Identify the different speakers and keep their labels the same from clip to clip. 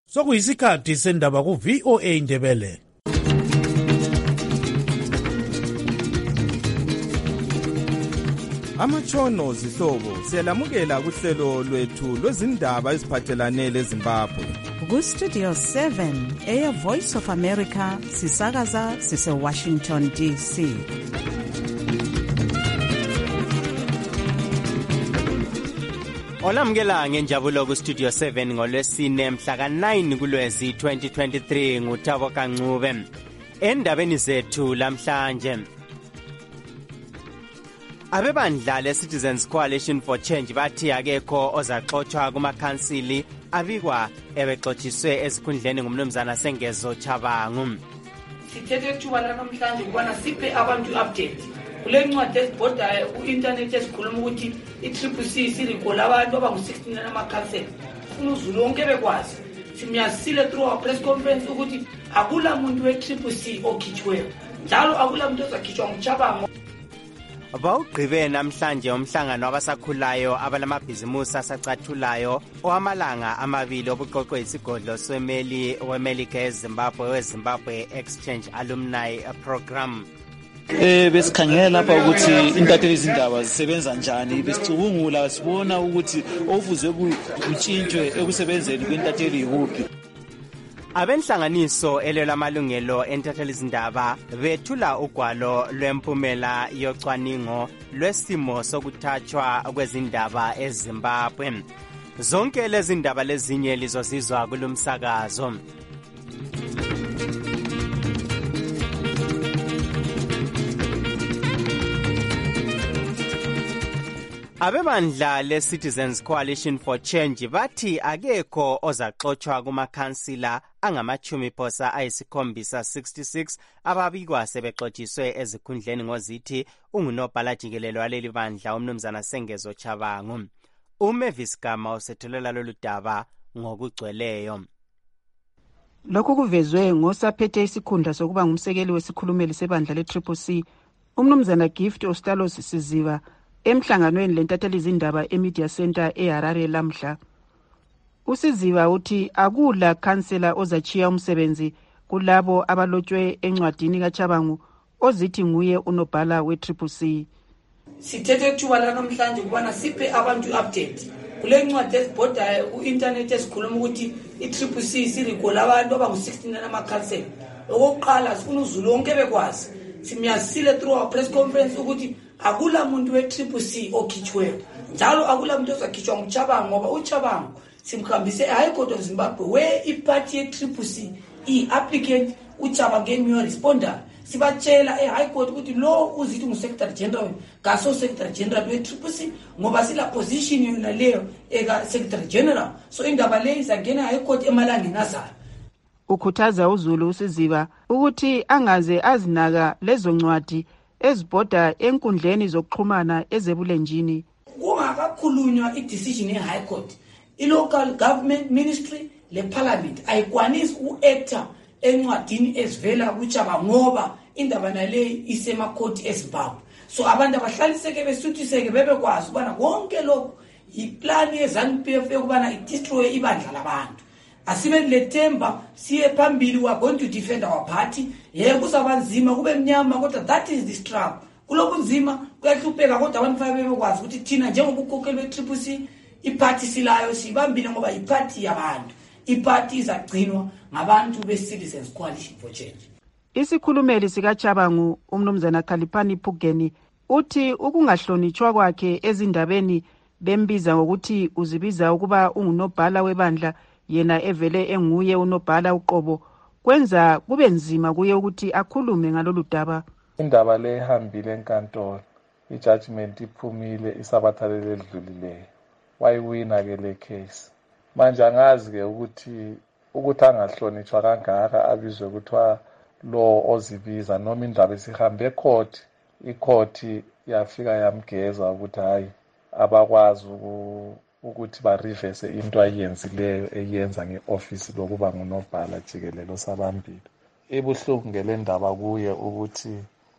Speaker 1: Sokuyisikhathi sendaba ku VOA Indebele.
Speaker 2: Amatshono zihlobo siyalamukela kuhlelo lwethu lwezindaba eziphathelane leZimbabwe.
Speaker 3: Ku Studio 7 Air Voice of America sisakaza sise Washington DC.
Speaker 4: Olamukela ngenjabulo ku Studio 7 ngolwesine mhla ka9 kuLwezi 2023 nguThabo Kancube. Endabeni zethu lamhlanje, abebandla le-Citizens Coalition for Change bathi akekho ozaxothwa kumakhansili abikwa ebexotshiswe esikhundleni ngumnumzana Sengezo Chabangu.
Speaker 5: Sithethe ithuba lanamhlanje ukubana siphe abantu update kule ncwadi ezibhodayo ku-internet esikhuluma ukuthi i-CCC sirikola abantu abangu-16 namakhansela. Funa uZulu wonke bekwazi simyasile through our press conference ukuthi akula muntu we-CCC okhitshweyo, njalo akula muntu ozakhitshwa nguChabangu.
Speaker 4: Bawugqibe namhlanje umhlangano wabasakhulayo abalamabhizimusi asacathulayo owamalanga amabili obuqoqwe isigodlo weMelika eZimbabwe weZimbabwe Exchange Alumni Program.
Speaker 6: Besikhangela lapha ukuthi intatheli izindaba zisebenza njani, besicubungula sibona ukuthi okufuze kutshintshwe ekusebenzeni kwentatheli yikuphi.
Speaker 4: Abenhlanganiso elelamalungelo entatheli izindaba bethula ugwalo lwempumela yocwaningo lwesimo sokuthathwa kwezindaba eZimbabwe. Zonke lezi ndaba lezinye lizozizwa kulumsakazo. Abebandla le-Citizens Coalition for Change bathi akekho ozaxothwa kumakhansila angama-76 ababikwa sebexotshiswe ezikhundleni ngozithi ungunobhala jikelele waleli bandla umnumzana Sengezo Chabangu. uMavis Gama usethulela lolu daba ngokugcweleyo.
Speaker 7: Lokhu kuvezwe ngosaphethe isikhundla sokuba ngumsekeli wesikhulumeli sebandla le-CCC umnumzana Gift Ostalos Siziva emhlanganweni lentatheli izindaba eMedia Center eHarare lamhla. Usiziva uthi akula khansela ozachiya umsebenzi kulabo abalotshwe encwadini kaChabangu ozithi nguye unobhala we-CCC.
Speaker 5: Sithethe ithuba lanamhlanje ukubana siphe abantu update kule ncwadi ezibhodayo ku-internet esikhuluma ukuthi i-CCC sirikola abantu abangu-16 namakhansela. Okokuqala sifuna uZulu wonke bekwazi simyasile through our press conference ukuthi akula muntu we-CCC okhitshweyo, njalo akula muntu ozakhitshwa nguChabangu ngoba uChabangu simkhambise eHigh Court of Zimbabwe where iparty ye-CCC i-applicant uChabangu emiyo responder. Sibatshela eHigh Court ukuthi lo uzithi ngu-Secretary General kaso Secretary General we-CCC ngoba sila position yona leyo eka Secretary General. So indaba leyo izangena eHigh Court emalangeni azayo.
Speaker 7: Ukhuthaza uZulu uSiziva ukuthi angaze azinaka lezo ncwadi ezibhoda enkundleni zokuxhumana ezebulenjini.
Speaker 5: Kungakakhulunywa i-decision eHigh Court, i-local government ministry le-parliament ayikwanisi u-actor encwadini ezivela kuChabangu ngoba indaba naleyi isemakhoti eZimbabwe. So abantu abahlaliseke besuthiseke bebekwazi ukubana konke lokhu yiplani yeZANU-PF yokubana i-destroy ibandla labantu. Asibe lethemba siye phambili, we are going to defend our party. Yebo kusabanzima kube mnyama kodwa that is the struggle. Kulokhu nzima kuyahlupheka kodwa abantu bebekwazi ukuthi thina njengobukhokheli we-CCC iparty silayo sibambile ngoba iparty yabantu. Iparty izagcinwa ngabantu be-Citizens Coalition for Change.
Speaker 7: Isikhulumeli sikaChabangu umnumzana Khaliphani Phugeni uthi ukungahlonitshwa kwakhe ezindabeni bembiza ngokuthi uzibiza ukuba ungunobhala webandla yena evele enguye unobhala uqobo kwenza kube nzima kuye ukuthi akhulume ngalolu daba.
Speaker 8: Indaba le ihambile enkantolo, i-judgment iphumile isabathalele edlulileyo, wayiwina ke le case. Manje angazi ke ukuthi angahlonitshwa kangaka abizwe kuthiwa lo ozibiza noma indaba isihambe ecourt, icourt yafika yamgeza ukuthi hayi abakwazi ukuthi ba-reverse into ayenzileyo eyenza nge-office lokuba ngunobhala jikelele osabambile. Ibuhlungu ngele ndaba kuye ukuthi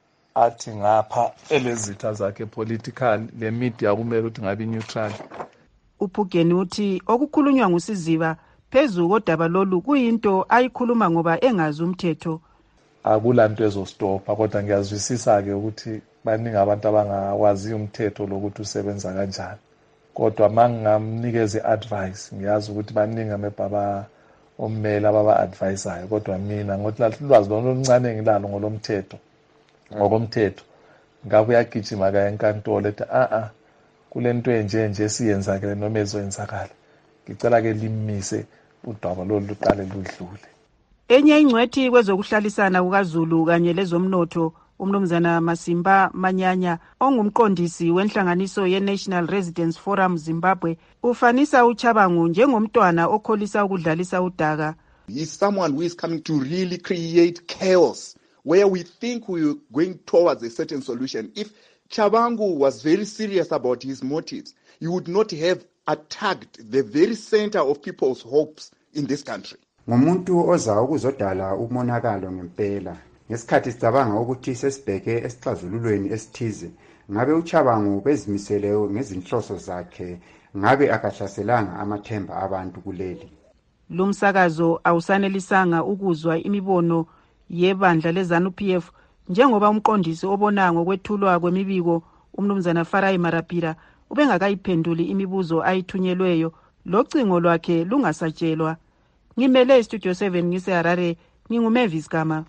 Speaker 8: athi ngapha elezitha zakhe political le media kumele ukuthi ngabe neutral.
Speaker 7: Uphugeni uthi okukhulunywa nguSiziva phezu kodaba lolu kuyinto ayikhuluma ngoba engazi umthetho.
Speaker 8: Akulanto ezostopha kodwa ngiyazwisisa-ke ukuthi baningi abantu abangawazi umthetho lokuthi usebenza kanjani. Kodwa mangingamnikeza i-advice ngiyazi ukuthi baningi amebaba ommeli ababa-advisayo, kodwa mina ngothi ulwazi lona oluncane ngilalo ngokomthetho ngabe uyagijima kaya enkantolo ethi kule nto enje esiyenzakele noma ezoyenzakala. Ngicela-ke limise udaba lolu luqale ludlule.
Speaker 7: Enye ingcwethi kwezokuhlalisana kukaZulu kanye lezomnotho umnumzana Masimba Manyanya ongumqondisi wenhlanganiso ye-National Residents Forum Zimbabwe ufanisa uChabangu njengomntwana okholisa ukudlalisa udaka.
Speaker 9: He's someone who is coming to really create chaos where we think we're going towards a certain solution. If Chabangu was very serious about his motives, he would not have attacked the very center of people's hopes in this country.
Speaker 10: Ngumuntu oza ukuzodala umonakalo ngempela. Ngesikhathi sicabanga ukuthi sesibheke esixazululweni esithize, ngabe uChabangu bezimisele ngezinhloso zakhe, ngabe akahlaselanga amathemba abantu kuleli.
Speaker 7: Lumsakazo awusanelisanga ukuzwa imibono yebandla leZANU-PF njengoba umqondisi obona ngokwethulwa kwemibiko umnumzana Farai Marapira ubengakayiphenduli imibuzo ayithunyelweyo, locingo lwakhe lungasatshelwa. Ngimele Studio 7 ngise-Harare, nginguMavis Gama.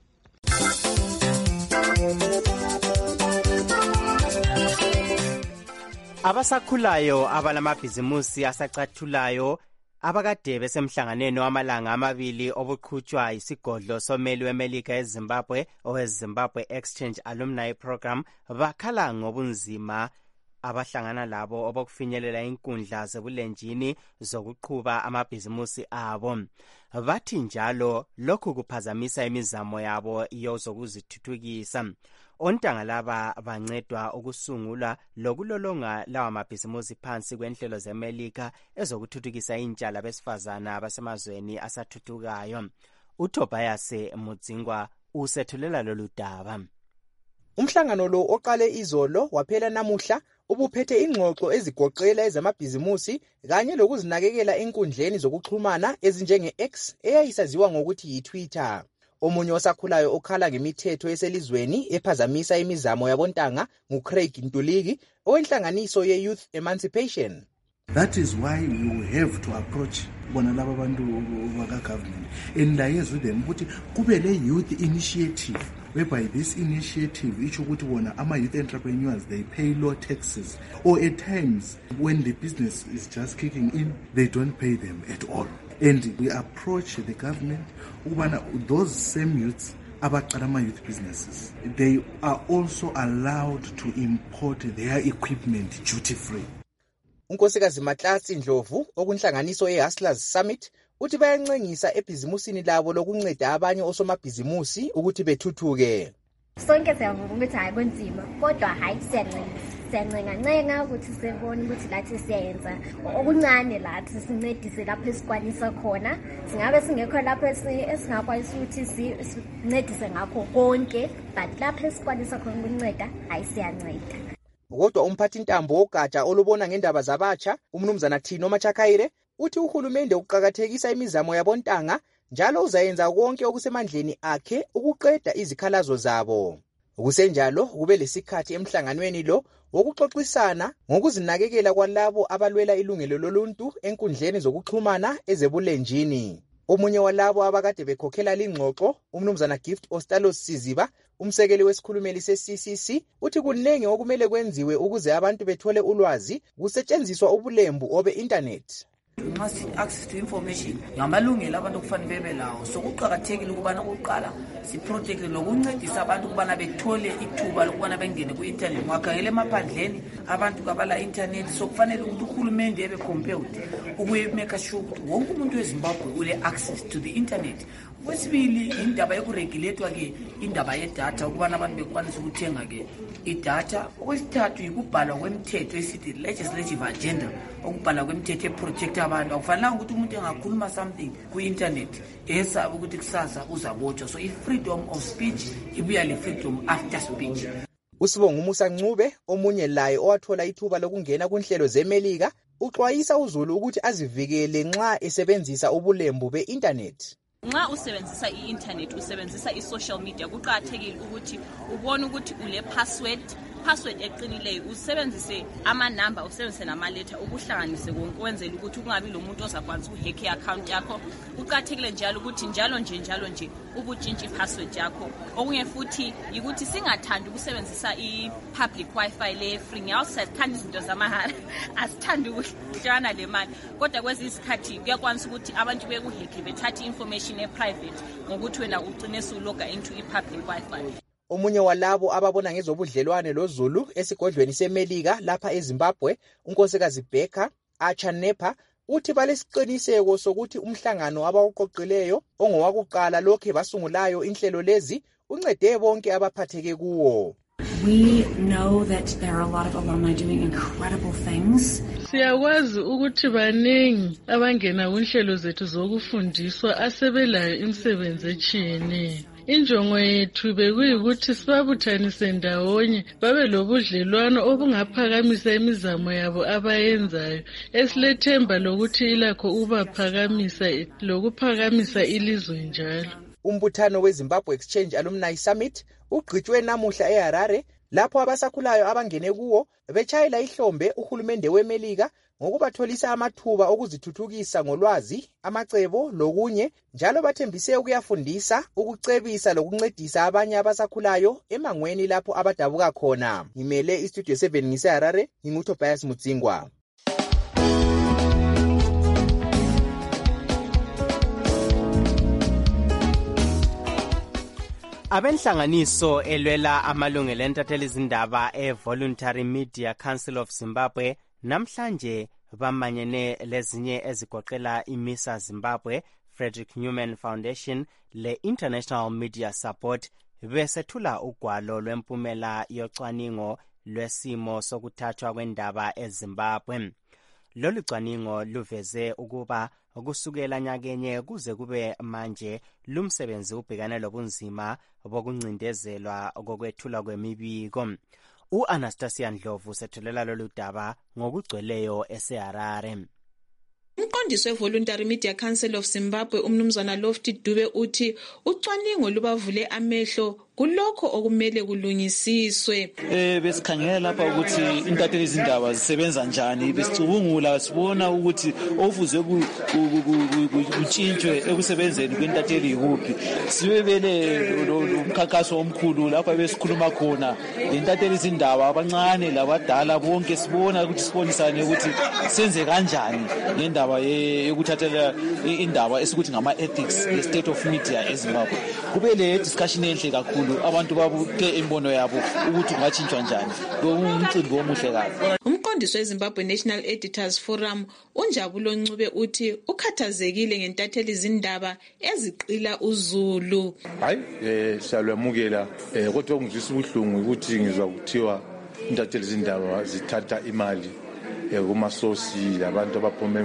Speaker 4: Abasakhulayo abalamabhizimusi asacathulayo abakade besemhlanganweni wamalanga amabili obuqhutshwa isigodlo someli weMelika eZimbabwe oweZimbabwe Exchange Alumni Program bakhala ngobunzima abahlangana labo obokufinyelela inkundla zebulenjini zokuqhuba amabhizimusi abo. Bathi njalo lokhu kuphazamisa imizamo yabo yozokuzithuthukisa. Ontanga laba bancedwa ukusungula lokulolonga lawa mabhizimusi phansi kwenhlelo zeMelika ezokuthuthukisa intsha labesifazana abasemazweni asathuthukayo. uTobias Mudzingwa usethulela lolu daba.
Speaker 11: Umhlangano lo oqale izolo waphela namuhla ubuphethe ingxoxo ezigoqela ezamabhizimusi kanye lokuzinakekela enkundleni zokuxhumana ezinjenge-X eyayisaziwa ngokuthi yiTwitter. Omunye osakhulayo okhala ngemithetho eselizweni ephazamisa imizamo yabontanga nguCraig Ntuligi owenhlanganiso ye-Youth Emancipation.
Speaker 12: That is why we have to approach bona laba bantu baka government and liaise with them ukuthi kube le youth initiative, whereby this initiative isho ukuthi bona ama-youth entrepreneurs they pay low taxes, or at times when the business is just kicking in they don't pay them at all. And we approach the government ukubana those same youths abaqala ama-youth businesses, they are also allowed to import their equipment duty free.
Speaker 11: uNkosikazi Matlasi Ndlovu okunhlanganiso ye-Hustlers Summit uthi bayancengisa ebhizimusini labo lokunceda abanye osomabhizimusi ukuthi bethuthuke.
Speaker 13: Sonke siyavuka ukuthi hayi kunzima kodwa hayi siyancenga ukuthi sibone ukuthi lathi siyayenza okuncane lathi sincedise lapho esikwanisa khona. Singabe singekho lapho esingakwazi ukuthi sincedise ngakho konke, but lapho esikwanisa khona ukunceda hayi siyanceda.
Speaker 11: Kodwa umphathi ntambo wogatsha olubona ngendaba zabatsha umnumzana Thino Machakaire uthi uhulumende uqhakathekisa imizamo yabontanga njalo uzayenza konke okusemandleni akhe ukuqeda izikhalazo zabo. Kusenjalo kube lesikhathi emhlanganweni lo wokuxoxisana ngokuzinakekela kwalabo abalwela ilungelo loluntu enkundleni zokuxhumana ezebulenjini. Omunye walabo abakade bekhokhela lingxoxo umnumzana Gift Ostalos Siziba umsekeli wesikhulumeli se-CCC uthi kunenge okumele kwenziwe ukuze abantu bethole ulwazi kusetshenziswa ubulembu obe-internet.
Speaker 5: Nxa si-access to information ngamalungelo abantu okufanele bebe lawo, so kuqakathekile ukubana kuqala siprotecte lokuncedisa abantu ukubana bethole ithuba lokubana bengene ku-internet. Ungakhangela emaphandleni abantu kabala internet, so kufanele ukuthi uhulumende ebe compelled ukumeka sure ukuthi wonke umuntu weZimbabwe ule-access to the internet. Kwesibili indaba yokuregulator-ke indaba yedatha ukubana abantu bekwanisa ukuthenga-ke idatha. Okwesithathu yikubhalwa kwemthetho esithi legislative agenda, ukubhalwa kwemthetho eprotecta abantu. Akufanelanga ukuthi umuntu engakhuluma something ku-internet esaba ukuthi kusasa uzabotshwa. So i-freedom of speech ibuya le-freedom after speech.
Speaker 11: Usibonga uMusa Ncube omunye laye owathola ithuba lokungena kunhlelo zeMelika uxwayisa uzulu ukuthi azivikele nxa esebenzisa ubulembu be-internet.
Speaker 14: Nxa usebenzisa i-internet, usebenzisa i-social media, kuqakathekile ukuthi ubone ukuthi ule password eqinileyo, usebenzise ama-number, usebenzise nama-letter, ukuhlanganise konke ukwenzela ukuthi kungabi lomuntu ozakwanisa ukuhack i-account yakho. Kuqakathekile njalo ukuthi njalo nje ubutshintshe i-password yakho. Okunye futhi ukuthi singathandi ukusebenzisa i-public wifi le-free. Ngiyawusithanda izinto zamahala, asithandi ukuhlana le mali. Kodwa kwezinye izikhathi kuyakwanisa ukuthi abantu bekuhack bethathe information e-private ngokuthi wena ugcine usuloga into i-public wifi.
Speaker 11: Omunye walabo ababona ngezobudlelwane loZulu esigodlweni seMelika lapha eZimbabwe, unkosikazi Becca Achanepa, uthi balesiqiniseko sokuthi umhlangano abawuqoqileyo ongowakuqala lokho basungulayo inhlelo lezi uncede bonke abaphatheke kuwo.
Speaker 15: We know that there are a lot of alumni doing incredible things.
Speaker 16: Siyakwazi ukuthi baningi abangena kunhlelo zethu zokufundiswa asebelayo imisebenzi etshiyeneyo. Injongo yethu bekuyikuthi sibabuthanise ndawonye babe lobudlelwano obungaphakamisa imizamo yabo abayenzayo esilethemba lokuthi ilakho ubaphakamisa lokuphakamisa ilizwe njalo.
Speaker 11: Umbuthano weZimbabwe Exchange Alumni Summit ugqitshwe namuhla eHarare lapho abasakhulayo abangene kuwo betshayela ihlombe uhulumende weMelika ngokubatholisa amathuba okuzithuthukisa ngolwazi, amacebo lokunye, njalo bathembise ukuyafundisa, ukucebisa lokuncedisa abanye abasakhulayo emangweni lapho abadabuka khona. Ngimele iStudio 7 ngiseHarare, nginguTobias Mutsingwa.
Speaker 4: Abenhlanganiso elwela amalungelo entatheli izindaba e-Voluntary Media Council of Zimbabwe namhlanje bamanyene lezinye ezigoqela iMISA Zimbabwe, Frederick Newman Foundation le-International Media Support besethula ugwalo lwempumela yocwaningo lwesimo sokuthathwa kwendaba eZimbabwe. Lolu cwaningo luveze ukuba kusukela nyakenye kuze kube manje lumsebenzi ubhekane lobunzima bokuncindezelwa kokwethula kwemibiko. U-Anastasia Ndlovu sethulela lolu daba ngokugcweleyo eseHarare.
Speaker 17: Umqondisi we-Voluntary Media Council of Zimbabwe umnumzana Lofty Dube uthi ucwaningo lubavule amehlo kulokho okumele kulungisiswe.
Speaker 6: Besikhangela lapha ukuthi intatheli izindaba zisebenza njani, besicubungula sibona ukuthi ofuze kutshintshwe ekusebenzeni kwintatheli yikuphi. Sibebele umkhankaso omkhulu lapha besikhuluma khona intatheli izindaba abancane labadala bonke sibona ukuthi sibonisane ukuthi senze kanjani ngendaba yokuthathela indaba esikuthi ngama ethics state of media eZimbabwe. Kube le discussion enhle kakhulu, abantu babuke imbono yabo ukuthi kungatshintshwa njani. Umcimbi omuhle kakhulu.
Speaker 17: Umqondisi weZimbabwe National Editors Forum uNjabulo Ncube uthi ukhathazekile ngentatheli izindaba eziqila uZulu.
Speaker 18: Hayi siyalwamukela kodwa ngizwisa ubuhlungu ukuthi ngizwa kuthiwa intatheli izindaba zithatha imali kumasosi labantu abaphuma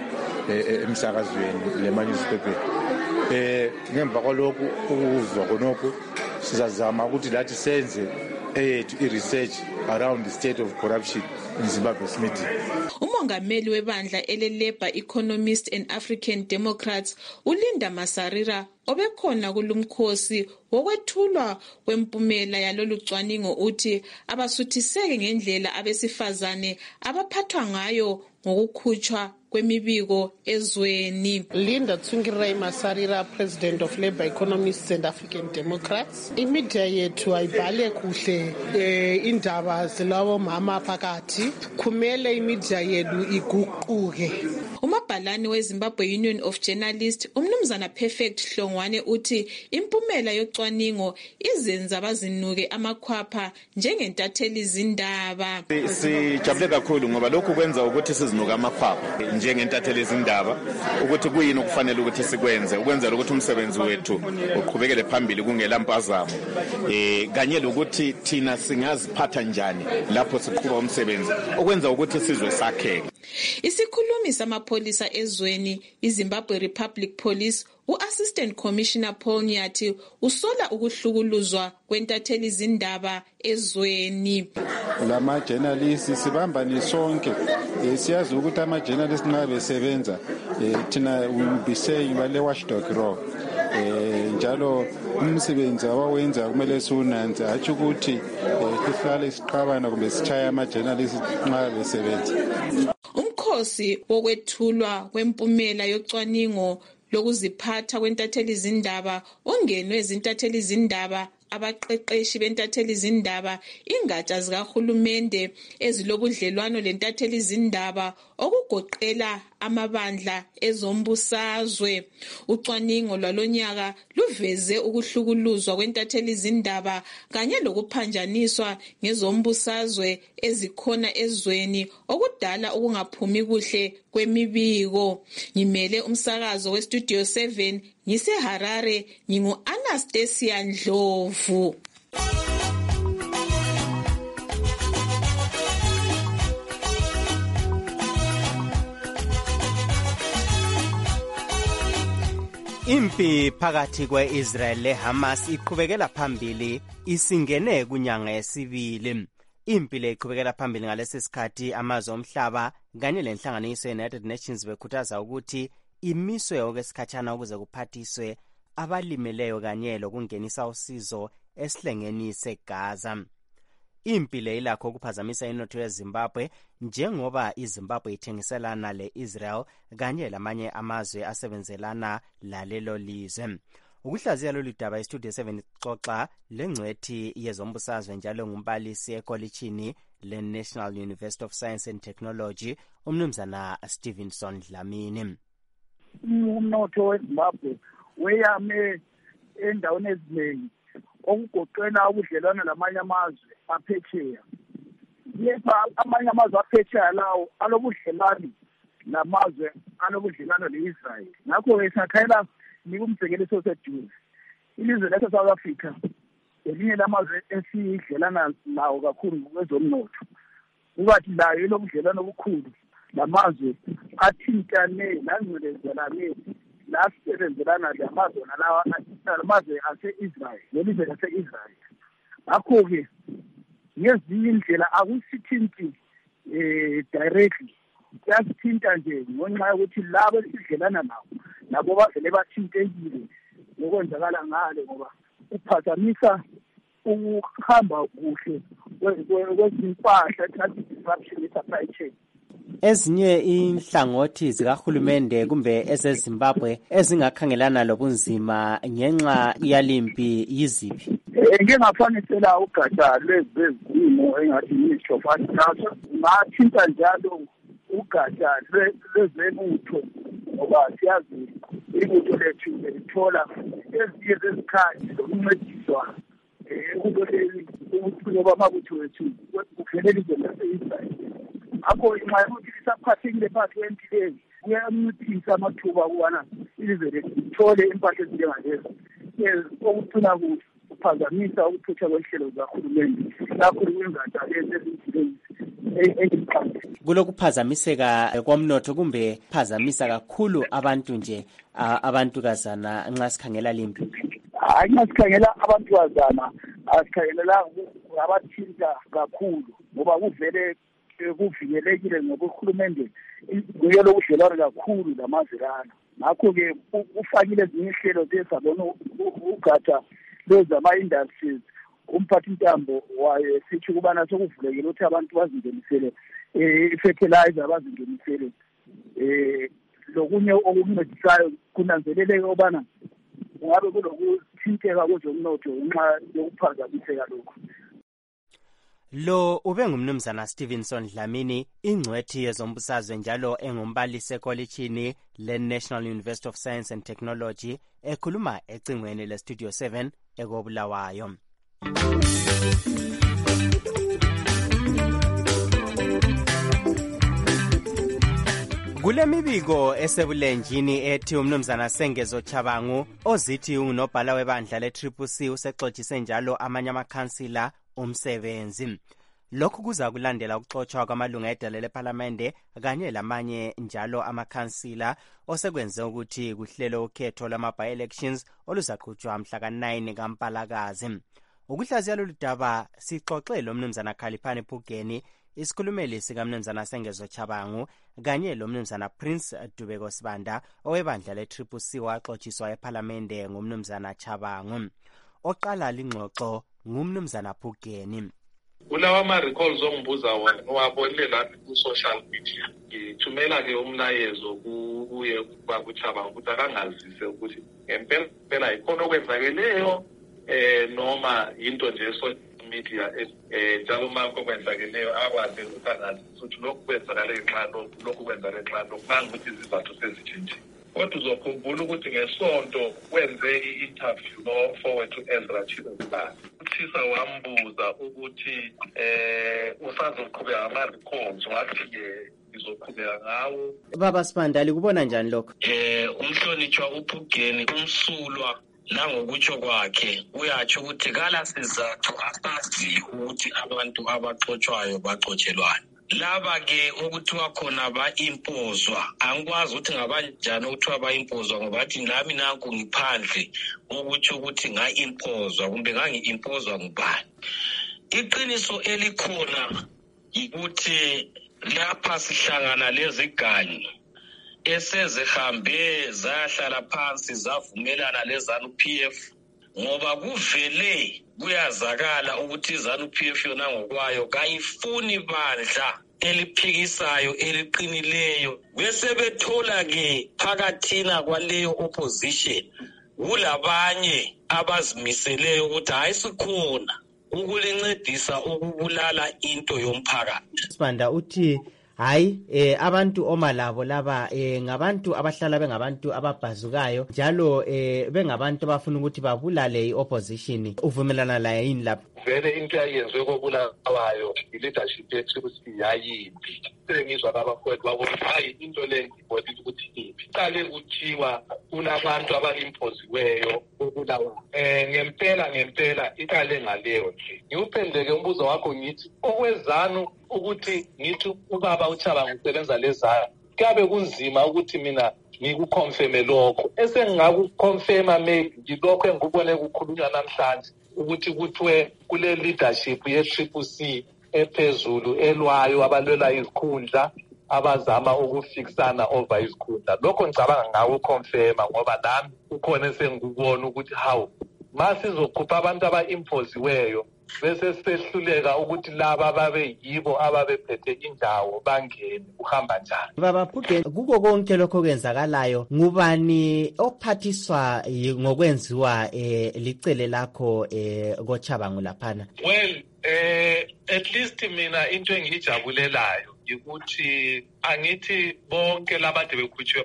Speaker 18: emsakazweni le-newspaper. Ngemva kwalokhu ukuzwa khonokho sizazama ukuthi lathi senze eyethu i-research around the state of corruption in Zimbabwe's media.
Speaker 17: Umongameli webandla ele-Labour Economists and African Democrats uLinda Masarira obekhona kulumkhosi wokwethulwa kwempumela yalolu cwaningo uthi abasuthiseke ngendlela abesifazane abaphathwa ngayo ngokukhutshwa kwemibiko ezweni.
Speaker 19: Linda Tsvangirai Masarira, President of Labour Economists and African Democrats. Imedia yethu ayibhale kuhle indaba zalabo mama phakathi. Kumele imedia yethu iguquke.
Speaker 17: Umabhalane weZimbabwe Union of Journalists umnumzana Perfect Hlongwane uthi impumela yocwaningo izenza abazinuke amakhwapha njengentatheli izindaba.
Speaker 2: Sijabule kakhulu ngoba lokhu kwenza ukuthi sizinuke amakhwapha njengentatheli izindaba ukuthi kuyini okufanele ukuthi sikwenze ukwenzela ukuthi umsebenzi wethu uqhubekele phambili kungela mpazamo kanye lokuthi thina singaziphatha njani lapho siqhuba umsebenzi okwenza ukuthi sizwe sakheke.
Speaker 17: Isikhulumi samapholisa ezweni iZimbabwe Republic Police u-Assistant Commissioner Paul Nyati usola ukuhlukuluzwa kwentatheli izindaba ezweni.
Speaker 20: Lama journalists sibambane sonke siyazi ukuthi ama-journalist nxa besebenza thina will be saying bale watchdog role njalo umsebenzi abawenza kumele siwunanze hatshi ukuthi sihlale siqabana kumbe sitshaya ama-journalist nxa besebenza.
Speaker 17: Umkhosi wokwethulwa kwempumela yocwaningo lokuziphatha kwentatheli zindaba ongenwe ezintatheli zindaba abaqeqeshi bentatheli zindaba ingatsha zikahulumende ezilobudlelwano lentatheli zindaba okugoqela amabandla ezombusazwe. Ucwaningo lwalonyaka luveze ukuhlukuluzwa kwentatheli zindaba kanye lokuphanjaniswa ngezombusazwe ezikhona ezweni okudala ukungaphumi kuhle kwemibiko. Ngimele umsakazo weStudio 7 ngiseHarare ngingu-Anastasia Ndlovu.
Speaker 4: Impi phakathi kwe-Israel leHamas iqhubekela phambili isingene kunyanga yesibili. Impi le iqhubekela phambili ngalesi sikhathi amazwe omhlaba kanye lenhlanganiso ye-United Nations bekhuthaza ukuthi imiswe okwesikhatshana ukuze kuphathiswe abalimeleyo kanye lokungenisa usizo esihlengeni seGaza. Impi le ilakho ukuphazamisa inotho yeZimbabwe njengoba iZimbabwe ithengiselana le-Israel kanye lamanye amazwe asebenzelana lalelo lizwe. Ukuhlaziya lolu daba iStudio 7 xoxa lengcwethi yezombusazwe njalo ngumbalisi ekolitshini le-National University of Science and Technology umnumzana Stevenson Dlamini.
Speaker 21: Umnotho weZimbabwe weyame endaweni eziningi okugoqela ubudlelwano lamanye amazwe aphetsheya. Yepha amanye amazwe aphetsheya lawo alobudlelwano namazwe alobudlelwano le-Israel. Ngakho esakhayela nikumsekeliso oseduze. Ilizwe lase-South Africa elinye lamazwe esidlelana lawo kakhulu kwezomnotho. Ukuthi layo ilobudlelwano obukhulu lamazwe athintane langcelezelane lasebenzelana lamazwe nalawa amazwe ase-Israel lelizwe lase-Israel. Ngakho-ke ngezinye indlela akusithinti directly kuyasithinta nje ngenxa yokuthi labo esidlelana nabo bavele bathintekile ngokwenzakala ngale ngoba kuphazamisa ukuhamba kuhle kwezimpahla traffic disruption supply chain.
Speaker 4: Ezinye inhlangothi zikahulumende kumbe ezeZimbabwe ezingakhangelana lobunzima ngenxa yalimpi yiziphi?
Speaker 21: Ngeke ngafanisela ugatsha lwezimo engathi Ministry of Agriculture ngathinta njalo ugatsha lwezebutho ngoba siyazi ibutho lethu lithola ezinye zezikhathi zokuncediswa ukuboneni ukukhula kwamabutho wethu kuvele lizwe lase-Israel. Akho nxa ukuthi lisaphathekile phakathi kwempilweni kuyanciphisa amathuba ukubana ilizwe lethu lithole impahla ezinjengalezi okucina kuphazamisa ukuthutha kwenhlelo zikahulumende lapho kungatsha lezi eziqanti.
Speaker 4: Kulokuphazamiseka komnotho kumbe phazamisa kakhulu abantu nje abantukazana nxa sikhangela limpi?
Speaker 21: Hayi, nxa sikhangela abantukazana asikhangelelanga ngabathinta kakhulu ngoba kuvele kuvikelekile ngoba uhulumende nguye lokudlelwana kakhulu lamazwelana. Ngakho-ke ufakile ezinye inhlelo zezabona ugatsha lwezama-industries umphathintambo waye sithi ukubana sokuvulekile ukuthi abantu bazingenisele i-fertilizer bazingenisele lokunye okuncedisayo kunanzeleleke ukubana kungabe kulokuthinteka kwezomnotho ngenxa yokuphazamiseka lokhu.
Speaker 4: Lo ube ngumnumzana Stevenson Dlamini, ingcwethi yezombusazwe njalo engumbalisi ekolitshini le-National University of Science and Technology ekhuluma ecingweni le-Studio 7 ekobulawayo. Kulemibiko esebulenjini ethi umnumzana Sengezo Chabangu ozithi ungunobhala webandla le-CCC usexoxise njalo amanye amakhansila umsebenzi. Lokhu kuza kulandela ukuxoxwa kwamalunga edale leParlamente kanye lamanye njalo amakhansila osekwenze ukuthi kuhlelo ukhetho lwama-by-elections oluzaqhutshwa mhla ka-9 kaMpalakazi. Ukuhlaziya lolu daba sixoxe lo mnumzana Khaliphani Phugeni isikhulumeli sikamnumzana Sengezo Chabangu kanye lomnumzana Prince Dubeko Sibanda owebandla le-CCC waxotshiswa ePhalamende ngumnumzana Chabangu. Oqala lingxoxo ngumnumzana Phugeni.
Speaker 8: Kulawa ama-recalls ongibuza wona owabonile lapha ku-social media. Ngithumela ke umlayezo kuye bakuChabangu ukuthi akangazise ukuthi ngempela ikhona okwenzakeleyo noma into nje social media njalo manje okwenzakeleyo akwazi ukuthi angazi ukuthi lokhu kwenzakale ngenxa lokhu kwenzakale ngenxa ukuthi izizathu sezitshintshile. Kodwa uzokhumbula ukuthi ngesonto wenze i-interview no-forward Ezra Chibuzana. Uthisa wambuza ukuthi usazoqhubeka ngama-records wathi-ke izoqhubeka ngawo.
Speaker 4: Baba Sibanda likubona njani lokho?
Speaker 1: Umhlonitshwa uPhugeni umsulwa nangokutsho kwakhe uyatsho ukuthi kala sizathu asaziyo ukuthi abantu abaxotshwayo baxotshelwane. Laba ke ukuthiwa khona ba-impozwa angikwazi ukuthi ngabanjani ukuthiwa ba-impozwa ngoba athi nami nanku ngiphandle ukutsho ukuthi nga-impozwa kumbe ngangi-impozwa ngubani. Iqiniso elikhona ukuthi lapha sihlangana lezigangi esezihambe zahlala phansi zavumelana leZANU-PF ngoba kuvele kuyazakala ukuthi iZANU-PF yona ngokwayo kayifuni bandla eliphikisayo eliqinileyo bese bethola ke phakathina kwaleyo opposition kulabanye abazimiseleyo ukuthi hayi sikhona ukulincedisa ukubulala into yomphakathi.
Speaker 4: Sibanda uthi hayi abantu omalabo laba ngabantu abahlala bengabantu ababhazukayo njalo bengabantu abafuna ukuthi babulale i-opposition. Uvumelana laye yini lapho?
Speaker 8: Vele into yayenzwe kobulawayo i-leadership ye-CCC yayimbi. Sengizwa babafowethu bakuthi hayi into le ngibona ukuthi iphi. Qale kuthiwa kunabantu aba-impoziweyo ukubulawa. Ngempela iqale ngaleyo nje. Ngiwuphendeke umbuzo wakho ngithi okwezanu ukuthi ngithi ubaba uChabangu usebenza lezana kabe kunzima ukuthi mina ngikuconfirme lokho esengingakuconfirma maybe ngilokho engikubone kukhulunywa namhlanje ukuthi kuthiwe kule leadership ye-CCC ephezulu elwayo abalwela izikhundla abazama ukufikisana over izikhundla. Lokho ngicabanga ngakuconfirma ngoba nami ukhona esengikubona ukuthi hawu masizokhupha abantu aba-impoziweyo bese sehluleka ukuthi laba babe yibo ababephethe indawo bangene uhamba njani.
Speaker 4: Baba Phugeni kuko konke lokho kwenzakalayo ngubani ophathiswa ngokwenziwa licele lakho koChabangu laphana?
Speaker 8: Well at least mina into engijabulelayo ukuthi angithi bonke labantu bekhutshiwe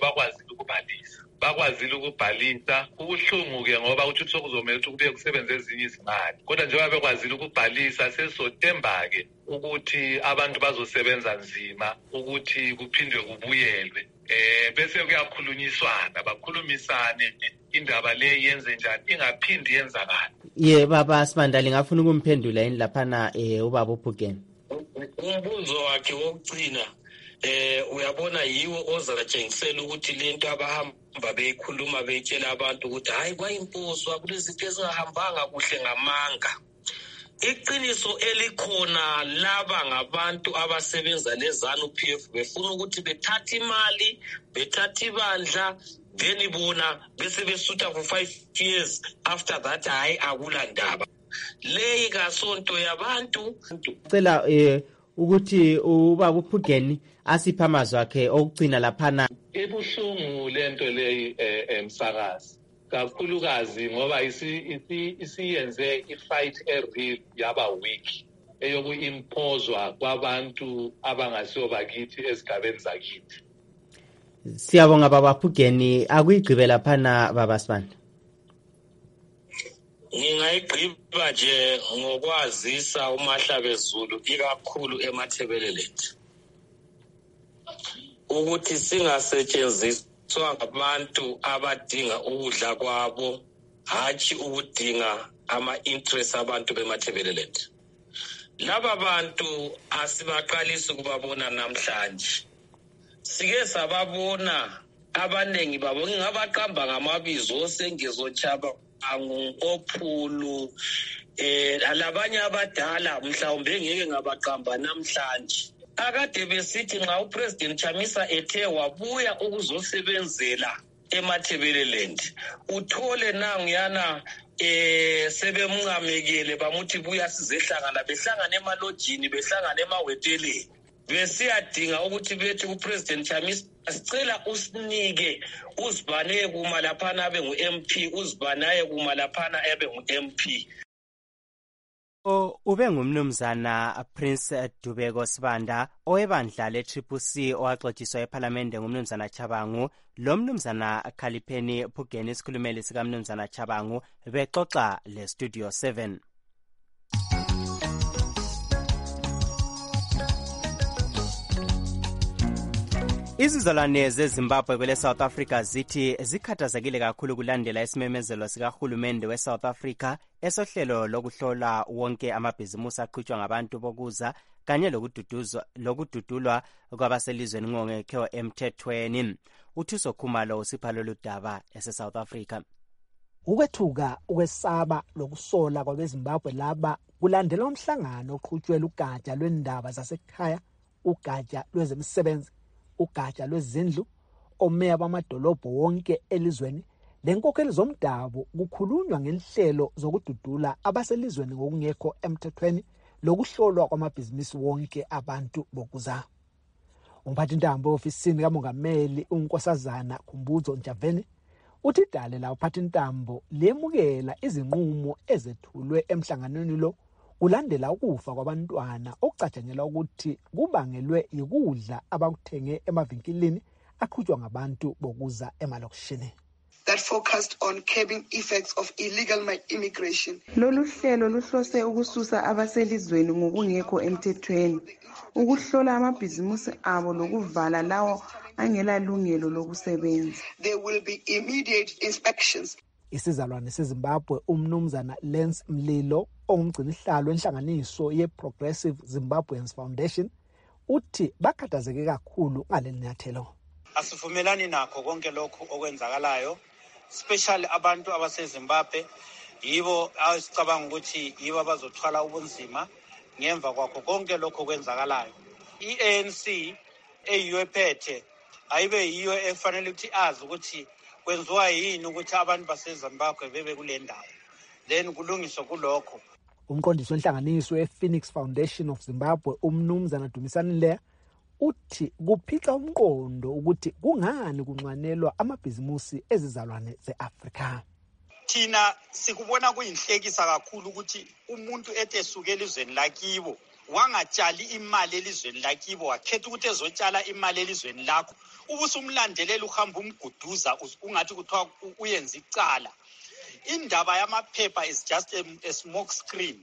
Speaker 8: bakwazile ukubhalisa ubuhlungu-ke ngoba uthi sokuzomela ukuthi kube kusebenza ezinye izimali kodwa njengoba bekwazile ukubhalisa sesizothemba-ke ukuthi abantu bazosebenza nzima ukuthi kuphindwe kubuyelwe bese kuyakhulunyiswana bakhulumisane indaba le yenze njani ingaphindi yenzakala.
Speaker 4: Baba Sibanda lingafuna ukumphendula yini laphana ubaba uPhugeni?
Speaker 1: Umbuzo wakhe wokugcina uyabona yiwo ozatshengisela ukuthi lento abahamba beyikhuluma beyitshela abantu ukuthi hayi kwayimpozwa kulezinto ezingahambanga kuhle ngamanga. Iqiniso elikhona laba ngabantu abasebenza leZANU-PF befuna ukuthi bethathe imali bethathe ibandla then bona bese besutha for 5 years after that hayi akulandaba leyi kasonto yabantu.
Speaker 4: Cela ukuthi ubaba uPhugeni asipha amazwi akhe okugcina laphana.
Speaker 8: Ibuhlungu lento leyi emsakazi kakhulukazi ngoba isiyenze ifight ereal yaba weak eyokuimpozwa kwabantu abangasiyo bakithi ezigabeni zakithi.
Speaker 4: Siyabonga baba Phugeni akuyigqibe laphana baba Sibanda.
Speaker 1: Ngingayigqiba nje ngokwazisa uMahlabezulu ikakhulu eMathebeleland ukuthi singasetshenziswa ngabantu abadinga ukudla kwabo hatshi ukudinga ama-interest abantu beMathebeleland. Laba bantu asibaqalisi ukubabona namhlanje, sike sababona abanengi babo ngingabaqamba ngamabizo oSengezo Chabangu, Ophulu, Alabanye abadala mhlawumbe ngeke ngabaqamba namhlanje. Akade besithi nxa uPresident Chamisa ethe wabuya ukuzosebenzela eMathebeleland, uthole nanguyana sebemnqamekele bamuthi buya sizehlangana, behlangana emalojini, behlangana emaweteleni, besiyadinga ukuthi bethi uPresident Chamisa sicela usinike uzibane kuma laphana abe ngu-MP, uzibanaye kuma laphana abe ngu-MP.
Speaker 4: Ube ngumnumzana Prince Dubeko Sibanda owebandla le-CCC owaxotshiswa ePhalamende ngumnumzana Chabangu, lo mnumzana Khalipheni Phugeni isikhulumeli sika mnumzana Chabangu bexoxa le Studio 7. Izizalwane zeZimbabwe kwele South Africa zithi zikhathazekile kakhulu kulandela isimemezelo sikahulumende we-South Africa esohlelo lokuhlola wonke amabhizimusi aqhutshwa ngabantu bokuza kanye lokududulwa kwabaselizweni ngongekho emthethweni. Uthuso Khumalo usipha lolu daba ese-South Africa.
Speaker 3: Ukwethuka ukwesaba lokusola kwabeZimbabwe laba kulandela umhlangano oqhutshwela ugatsha lwendaba zasekhaya, ugatsha lwezemisebenzi, ugatsha lwezindlu, omeya bamadolobho wonke elizweni, lenkokheli zomdabu kukhulunywa ngenhlelo zokududula abaselizweni ngokungekho emthethweni lokuhlolwa kwamabhizinisi wonke abantu bokuza. Umphathintambo ofisini kamongameli uNkosazana Khumbudzo Ntshavheni uthi idale la uphathintambo lemukela izinqumo ezethulwe emhlanganweni lo kulandela ukufa kwabantwana okucatshangelwa ukuthi kubangelwe yikudla abakuthenge emavinkilini aqhutshwa ngabantu bokuza emalokishini.
Speaker 22: That focused on curbing effects of illegal immigration.
Speaker 23: Lolu hlelo luhlose ukususa abaselizweni ngokungekho emthethweni, ukuhlola amabhizimusi abo lokuvala lawo angelalungelo lokusebenza.
Speaker 22: There will be immediate inspections.
Speaker 3: Isizalwane seZimbabwe umnumzana Lance Mlilo ongumgcinihlalo wenhlanganiso ye-Progressive Zimbabweans Foundation uthi bakhathazeke kakhulu ngaleli nyathelo.
Speaker 24: Asivumelani nakho konke lokho okwenzakalayo, especially abantu abaseZimbabwe yibo asicabanga ukuthi yibo abazothwala ubunzima ngemva kwakho konke lokho okwenzakalayo. I-ANC eyiphethe ayibe yiyo efanele ukuthi azi ukuthi kwenziwa yini ukuthi abantu baseZimbabwe bebe kule ndawo, then kulungiswa kulokho.
Speaker 3: Umqondisi wenhlanganiso ye-Phoenix Foundation of Zimbabwe umnumzana Dumisani Leya uthi kuphica umqondo ukuthi kungani kunxwanelwa amabhizimusi ezizalwane ze-Afrika.
Speaker 24: Thina sikubona kuyinhlekisa kakhulu ukuthi umuntu etesuke elizweni lakibo wangatshali imali elizweni lakibo wakhetha ukuthi ezotshala imali elizweni lakho, ubusumlandelela uhamba umguduza ungathi kuthiwa uyenza icala. Indaba yamaphepha is just a smoke screen.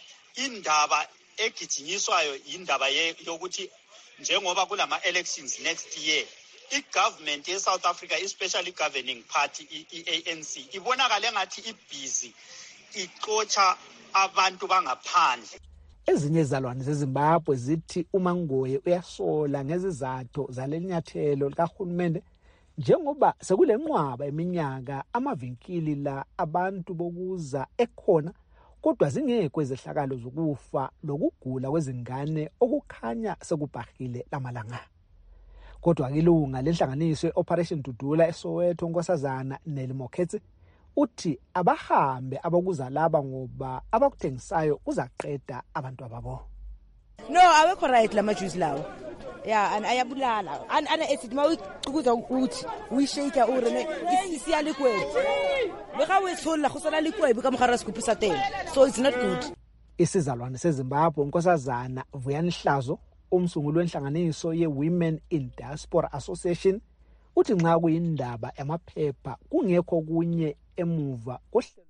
Speaker 24: Indaba egijinyiswayo indaba yokuthi njengoba kulama elections next year, i-government ye-South Africa, especially governing party i-ANC, ibonakale ngathi ibhizi ixotsha abantu bangaphandle.
Speaker 3: Ezinye izalwane zeZimbabwe zithi uMangoye uyasola ngezizathu zalelinyathelo likahulumende njengoba sekulenqwaba eminyaka amavinkili la abantu bokuza ekhona kodwa zingekho izehlakalo zokufa lokugula kwezingane okukhanya sekubhahile lamalanga. Kodwa ilunga lenhlanganiso e-Operation Dudula eSoweto Nkosazana Nelimokhethi uthi abahambe abakuza laba ngoba abakuthengisayo uzaqeda abantu ababo.
Speaker 25: No, awekho right la majuice lawo. Yeah, and ayabulala. Ana ethi mawucukuza ukuthi uyishake urene isiya liquid. Beka wethola khosana liquid beka mkhara sikupisa tele. So it's not good.
Speaker 3: Isizalwane seZimbabwe Nkosazana Vuyani Hlazo umsunguli wenhlanganiso ye-Women in Diaspora Association uthi nxa kuyindaba yamaphepha kungekho kunye emuva kohlelo.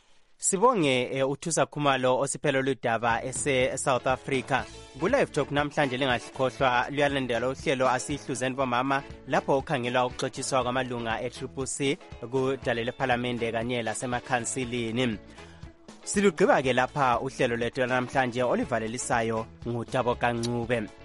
Speaker 4: Sibonge uthusa Khumalo osiphelo ludaba ese-South Africa. Ku-Live Talk namhlanje lingakhohlwa luyalandela uhlelo asihluzeni bomama lapho ukhangelwa ukuxotshiswa kwamalunga e-CCC kudale lePhalamende kanye lasemakhansilini. Silugqiba ke lapha uhlelo lethu namhlanje olivalelisayo nguTabo Kancube.